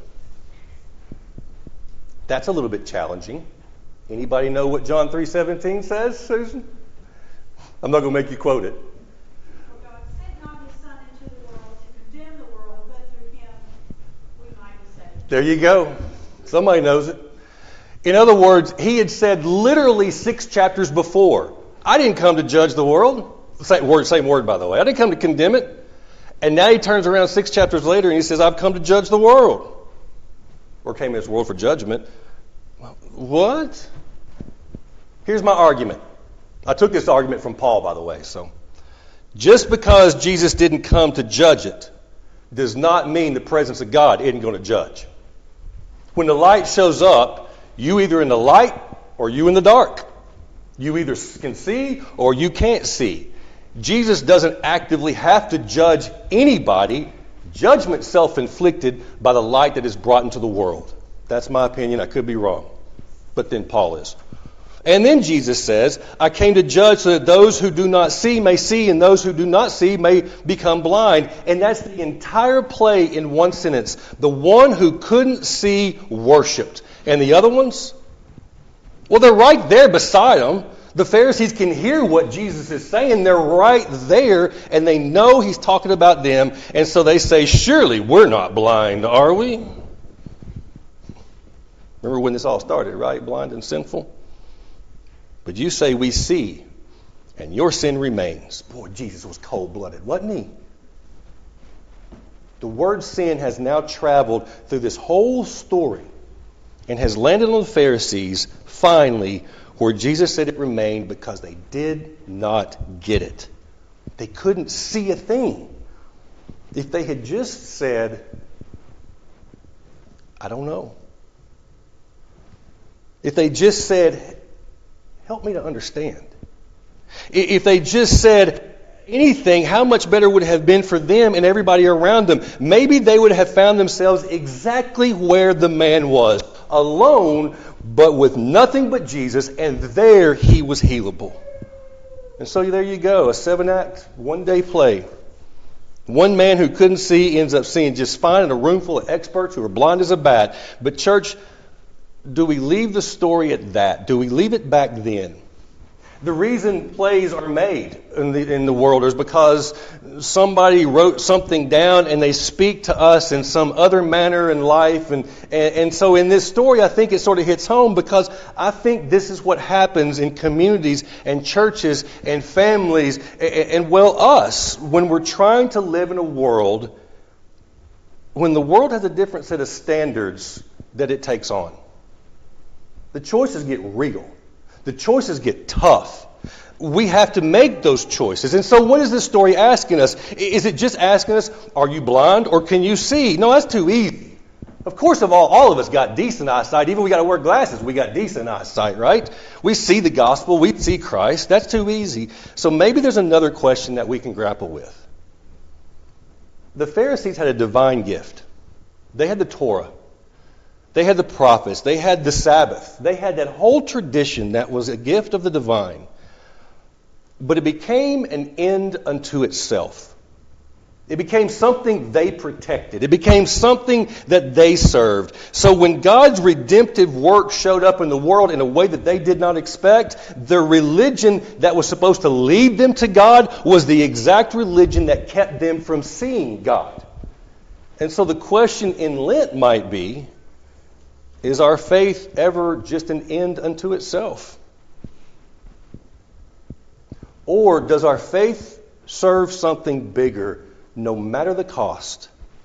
That's a little bit challenging. Anybody know what John three seventeen says, Susan? I'm not going to make you quote it. For God sent not his Son into the world to condemn the world, but through him we might be saved. There you go. Somebody knows it. In other words, he had said literally six chapters before, I didn't come to judge the world. Same word, same word, by the way. I didn't come to condemn it. And now he turns around six chapters later and he says, I've come to judge the world. Or came in this world for judgment. What? Here's my argument. I took this argument from Paul, by the way. So, just because Jesus didn't come to judge it does not mean the presence of God isn't going to judge. When the light shows up, you either in the light or you in the dark. You either can see or you can't see. Jesus doesn't actively have to judge anybody. Judgment self-inflicted by the light that is brought into the world. That's my opinion. I could be wrong. But then Paul is. And then Jesus says, I came to judge so that those who do not see may see, and those who do not see may become blind. And that's the entire play in one sentence. The one who couldn't see worshipped. And the other ones? Well, they're right there beside them. The Pharisees can hear what Jesus is saying. They're right there, and they know he's talking about them. And so they say, surely we're not blind, are we? Remember when this all started, right? Blind and sinful? But you say we see, and your sin remains. Boy, Jesus was cold-blooded, wasn't he? The word sin has now traveled through this whole story and has landed on the Pharisees, finally, where Jesus said it remained because they did not get it. They couldn't see a thing. If they had just said, I don't know. If they just said, help me to understand. If they just said anything, how much better would it have been for them and everybody around them? Maybe they would have found themselves exactly where the man was, alone, but with nothing but Jesus, and there he was healable. And so there you go, a seven-act, one-day play. One man who couldn't see ends up seeing just fine in a room full of experts who are blind as a bat. But church, do we leave the story at that? Do we leave it back then? The reason plays are made in the, in the world is because somebody wrote something down and they speak to us in some other manner in life. And, and, and so in this story, I think it sort of hits home because I think this is what happens in communities and churches and families and, and well, us, when we're trying to live in a world, when the world has a different set of standards that it takes on. The choices get real. The choices get tough. We have to make those choices. And so what is this story asking us? Is it just asking us, are you blind or can you see? No, that's too easy. Of course, of all, all of us got decent eyesight. Even we got to wear glasses, we got decent eyesight, right? We see the gospel, we see Christ. That's too easy. So maybe there's another question that we can grapple with. The Pharisees had a divine gift. They had the Torah. They had the prophets. They had the Sabbath. They had that whole tradition that was a gift of the divine. But it became an end unto itself. It became something they protected. It became something that they served. So when God's redemptive work showed up in the world in a way that they did not expect, their religion that was supposed to lead them to God was the exact religion that kept them from seeing God. And so the question in Lent might be, Is our faith ever just an end unto itself? Or does our faith serve something bigger, no matter the cost?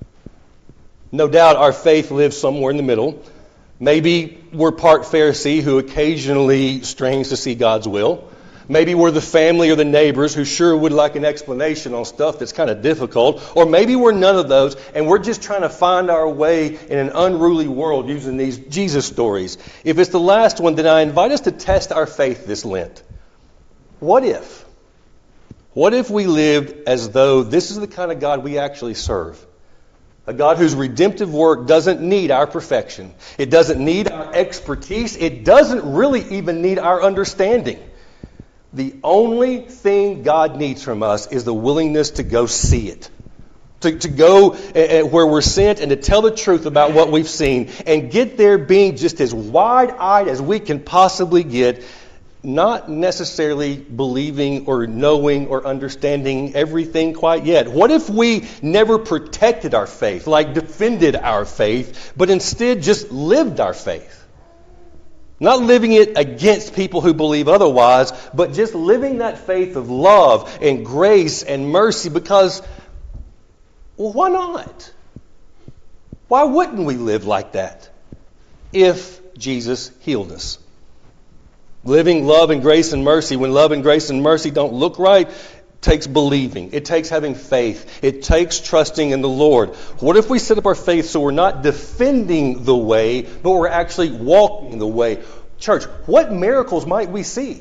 No doubt our faith lives somewhere in the middle. Maybe we're part Pharisee who occasionally strains to see God's will. Maybe we're the family or the neighbors who sure would like an explanation on stuff that's kind of difficult. Or maybe we're none of those and we're just trying to find our way in an unruly world using these Jesus stories. If it's the last one, then I invite us to test our faith this Lent. What if? What if we lived as though this is the kind of God we actually serve? A God whose redemptive work doesn't need our perfection. It doesn't need our expertise. It doesn't really even need our understanding. The only thing God needs from us is the willingness to go see it. To, to go uh, where we're sent and to tell the truth about what we've seen and get there being just as wide-eyed as we can possibly get, not necessarily believing or knowing or understanding everything quite yet. What if we never protected our faith, like defended our faith, but instead just lived our faith? Not living it against people who believe otherwise, but just living that faith of love and grace and mercy because, well, why not? Why wouldn't we live like that if Jesus healed us? Living love and grace and mercy, when love and grace and mercy don't look right, takes believing. It takes having faith. It takes trusting in the Lord. What if we set up our faith so we're not defending the way, but we're actually walking the way? Church, what miracles might we see?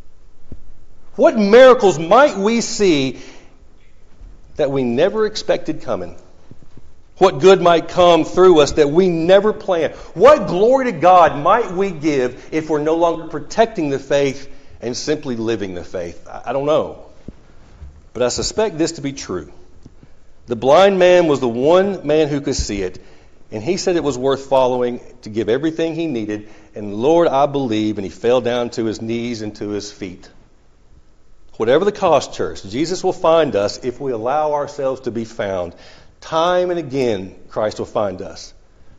What miracles might we see that we never expected coming? What good might come through us that we never planned? What glory to God might we give if we're no longer protecting the faith and simply living the faith? I don't know. But I suspect this to be true. The blind man was the one man who could see it, and he said it was worth following to give everything he needed. And Lord, I believe, and he fell down to his knees and to his feet. Whatever the cost, church, Jesus will find us if we allow ourselves to be found. Time and again, Christ will find us.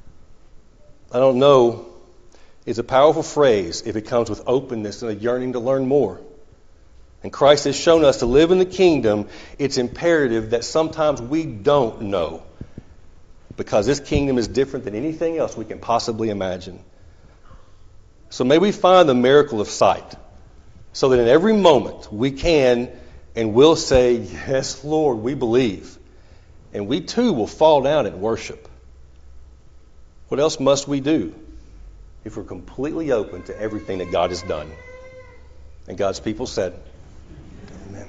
I don't know. It's a powerful phrase if it comes with openness and a yearning to learn more. And Christ has shown us to live in the kingdom, it's imperative that sometimes we don't know. Because this kingdom is different than anything else we can possibly imagine. So may we find the miracle of sight. So that in every moment we can and will say, yes, Lord, we believe. And we too will fall down and worship. What else must we do if we're completely open to everything that God has done? And God's people said, amen.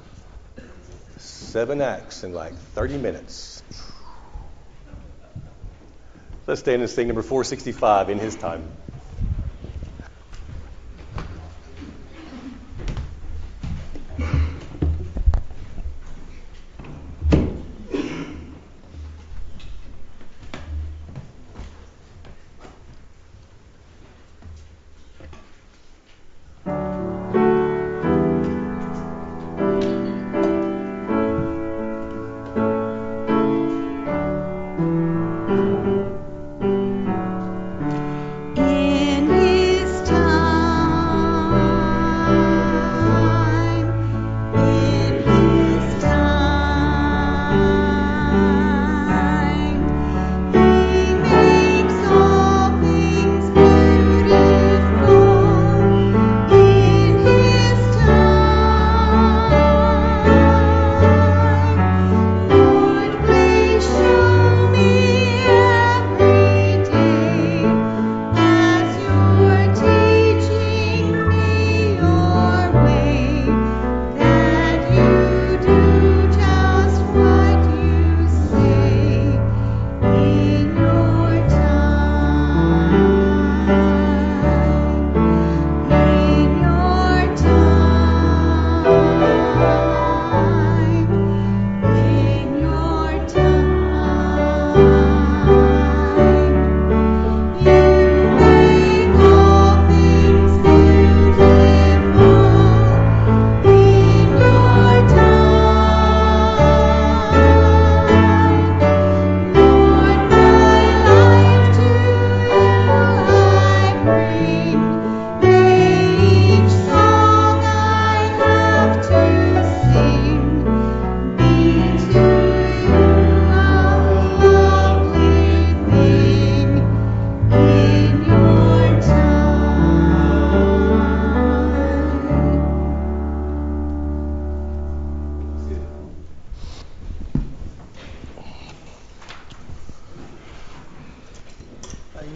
Seven acts in like thirty minutes. Let's stand and sing number four sixty-five in His time. In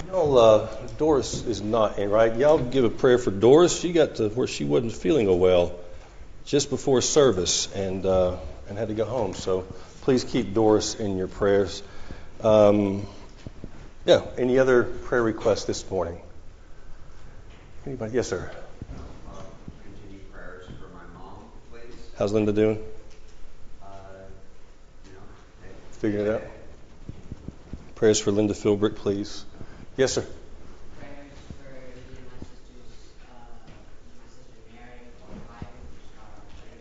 Y'all, uh, Doris is not in, right? Y'all give a prayer for Doris. She got to where she wasn't feeling well just before service and uh, and had to go home. So please keep Doris in your prayers. Um, yeah. Any other prayer requests this morning? Anybody? Yes, sir. Uh, continue prayers for my mom, please. How's Linda doing? Uh, you know, hey, Figuring it out. Prayers for Linda Philbrick, please. Yes, sir. Prayers for me and my sisters, uh, my sister Mary, or Biden, who's got our prayers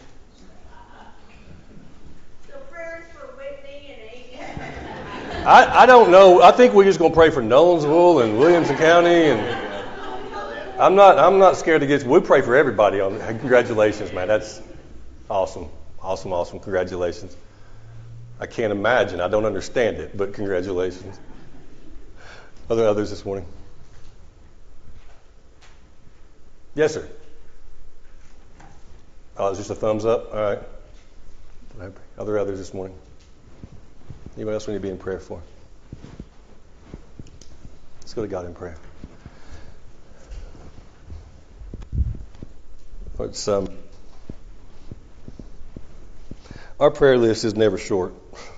for her. So prayers for Whitney and Amy. I, I don't know. I think we're just going to pray for Nolensville and Williamson County, and I'm not I'm not scared to get. We pray for everybody. On congratulations, man. That's awesome, awesome, awesome. Congratulations. I can't imagine. I don't understand it, but congratulations. Are there others this morning? Yes, sir. Oh, it's just a thumbs up? All right. Are there others this morning? Anybody else we need to be in prayer for? Let's go to God in prayer. It's, um, our prayer list is never short.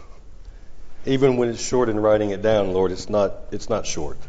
Even when it's short in writing it down, Lord, it's not it's not short.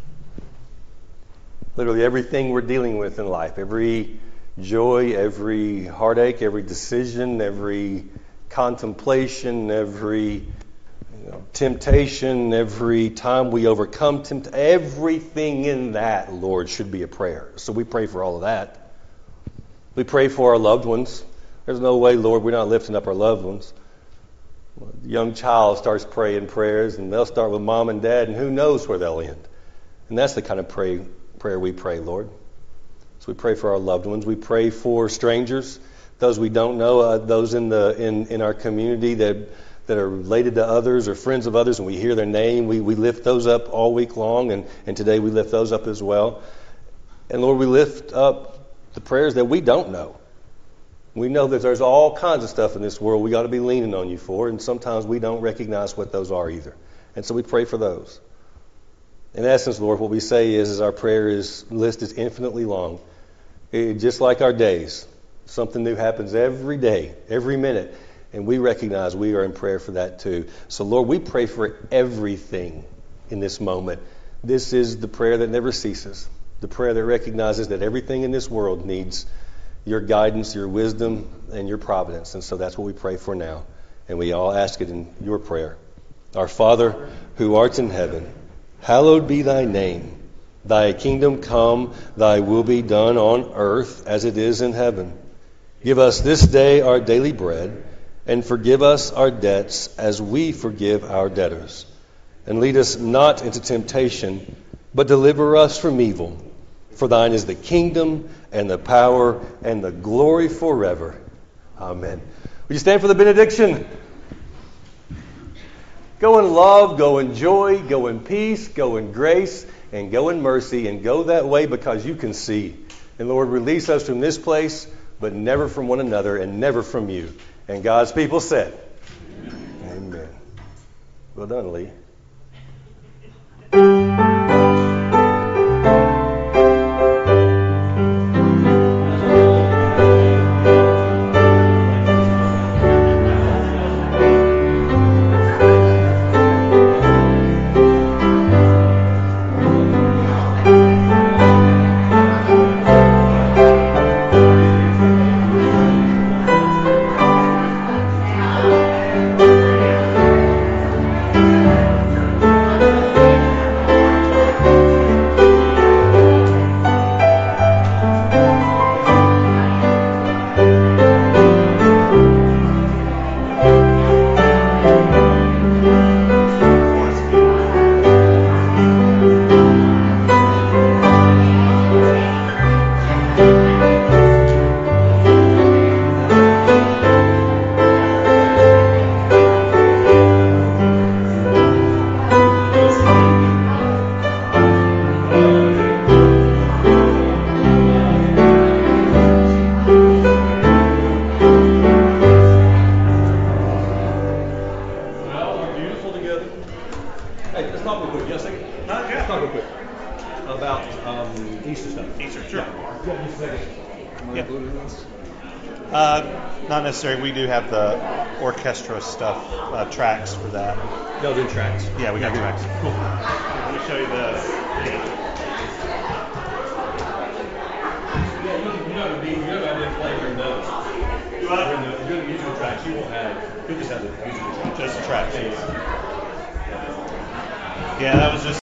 Literally everything we're dealing with in life, every joy, every heartache, every decision, every contemplation, every you know, temptation, every time we overcome temptation, everything in that, Lord, should be a prayer. So we pray for all of that. We pray for our loved ones. There's no way, Lord, we're not lifting up our loved ones. A young child starts praying prayers, and they'll start with mom and dad, and who knows where they'll end. And that's the kind of pray, prayer we pray, Lord. So we pray for our loved ones. We pray for strangers, those we don't know, uh, those in the in, in our community that that are related to others or friends of others, and we hear their name. We we lift those up all week long, and, and today we lift those up as well. And Lord, we lift up the prayers that we don't know. We know that there's all kinds of stuff in this world we got to be leaning on you for, and sometimes we don't recognize what those are either. And so we pray for those. In essence, Lord, what we say is, is our prayer is list is infinitely long. It, just like our days. Something new happens every day, every minute, and we recognize we are in prayer for that too. So, Lord, we pray for everything in this moment. This is the prayer that never ceases, the prayer that recognizes that everything in this world needs your guidance, your wisdom, and your providence. And so that's what we pray for now. And we all ask it in your prayer. Our Father, who art in heaven, hallowed be thy name. Thy kingdom come, thy will be done on earth as it is in heaven. Give us this day our daily bread, and forgive us our debts as we forgive our debtors. And lead us not into temptation, but deliver us from evil. For thine is the kingdom and the power and the glory forever. Amen. Would you stand for the benediction? Go in love, go in joy, go in peace, go in grace, and go in mercy, and go that way because you can see. And Lord, release us from this place, but never from one another and never from you. And God's people said, Amen. Amen. Well done, Lee. Am I Yeah. included in this? Uh, not necessarily. We do have the orchestra stuff, uh, tracks for that. They'll do tracks. Yeah, we got tracks. Cool. Let me show you the. You know the beat, you know how to play your notes. Do I? When the, you're the musical tracks, you won't have, you just have the musical tracks. Just the tracks. Yeah, that was just.